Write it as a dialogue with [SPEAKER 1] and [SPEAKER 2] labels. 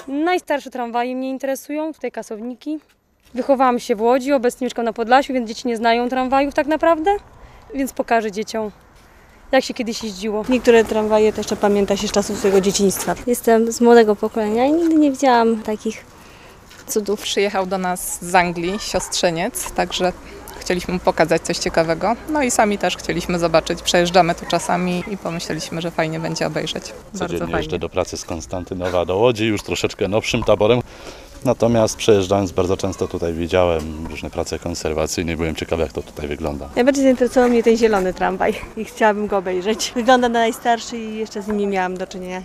[SPEAKER 1] Najstarsze tramwaje mnie interesują, tutaj kasowniki. Wychowałam się w Łodzi, obecnie mieszkam na Podlasiu, więc dzieci nie znają tramwajów tak naprawdę, więc pokażę dzieciom, jak się kiedyś jeździło.
[SPEAKER 2] Niektóre tramwaje też trzeba pamiętać z czasów swojego dzieciństwa.
[SPEAKER 3] Jestem z młodego pokolenia i nigdy nie widziałam takich cudów.
[SPEAKER 4] Przyjechał do nas z Anglii siostrzeniec, także chcieliśmy mu pokazać coś ciekawego. No i sami też chcieliśmy zobaczyć. Przejeżdżamy tu czasami i pomyśleliśmy, że fajnie będzie obejrzeć.
[SPEAKER 5] Codziennie jeżdżę do pracy z Konstantynowa do Łodzi, już troszeczkę nowszym taborem. Natomiast przejeżdżając bardzo często tutaj widziałem różne prace konserwacyjne i byłem ciekawy, jak to tutaj wygląda.
[SPEAKER 2] Najbardziej zainteresował mnie ten zielony tramwaj i chciałabym go obejrzeć. Wygląda na najstarszy i jeszcze z nim nie miałam do czynienia.